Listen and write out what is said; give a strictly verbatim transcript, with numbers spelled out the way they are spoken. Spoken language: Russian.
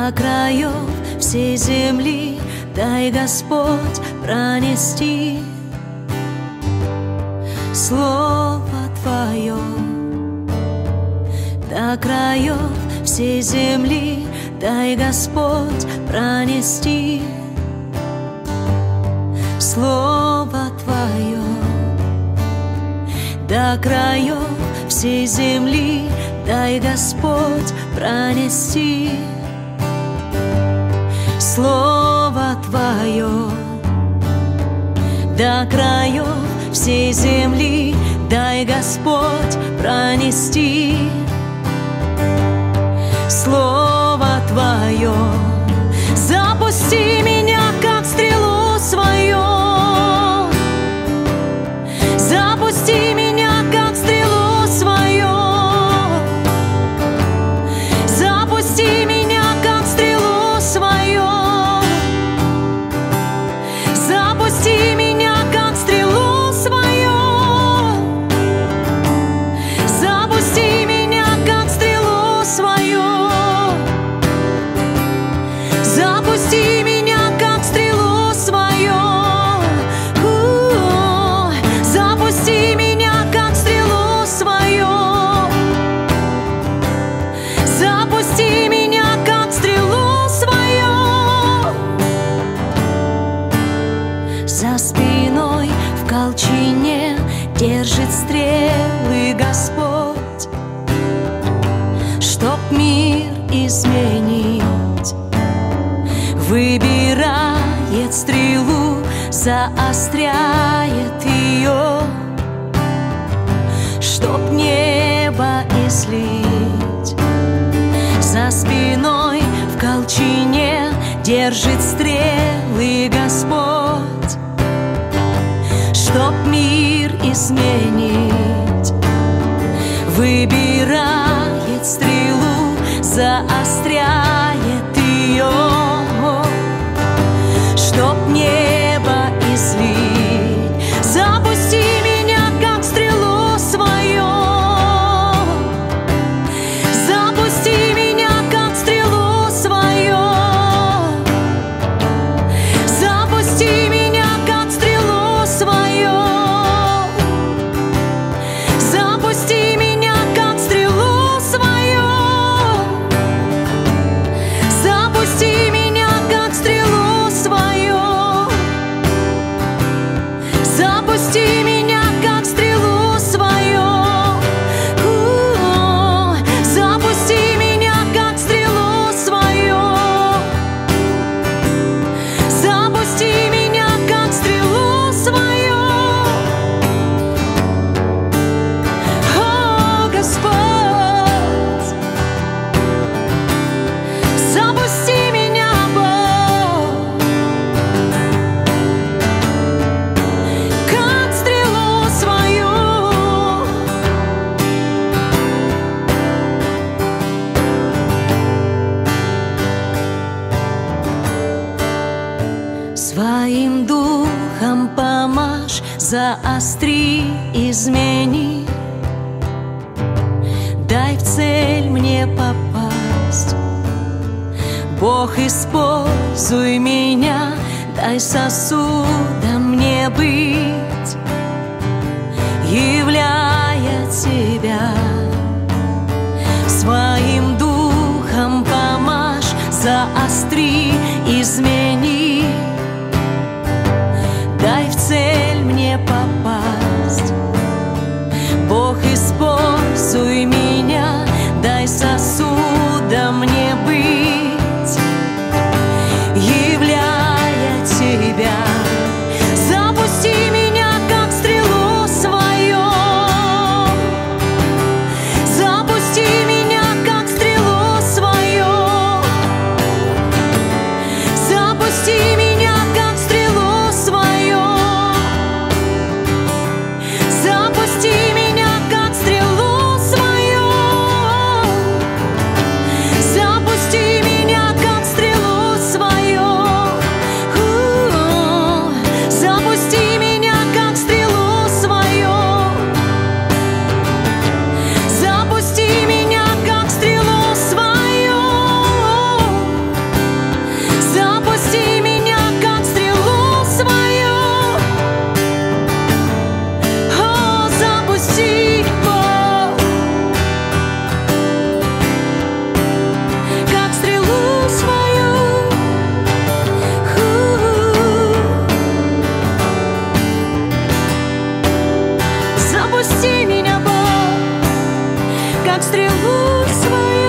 до краев всей земли дай, Господь, пронести Слово Твое. До краев всей земли дай, Господь, пронести Слово Твое. До краев всей земли дай, Господь, пронести Слово Твое. До краев всей земли дай, Господь, пронести Слово Твое. Запусти меня, как стрелу свою. Запусти меня, как стрелу свою. Запусти меня, как стрелу свою. Запусти меня, как стрелу свою. Запусти меня, как стрелу свою. Запусти меня, как стрелу свою. У-у-у. Запусти меня, как стрелу свою. Запусти меня, как стрелу свою. За спиной в колчине держит стрелы Господь, чтоб мир изменить. Выбирает стрелу, заостряет ее, чтоб небо излить. За спиной в колчине держит стрелы Господь, чтоб мир изменить. Выбирает стрелу, заостряет ее, чтоб небо излить. Запусти меня, как стрелу свою. Запусти меня, как стрелу свою. Запусти меня, как стрелу свою. Запусти меня, как стрелу свою. Запусти меня, как стрелу свою. Запусти меня, как стрелу свою. У-у-у. Запусти меня, как стрелу свою. Запусти меня, как стрелу свою. О, Господь, запусти меня, Бог, как стрелу свою. Своим духом помажь, заостри, измени. Дай в цель мне попасть. Бог, используй меня, дай сосудом мне быть, являя Тебя. Своим духом помажь, заостри, измени. Дай в цель мне попасть. Бог, используй меня, дай сосудом мне быть, являя Тебя. Запусти меня, как стрелу свою. как стрелу свою.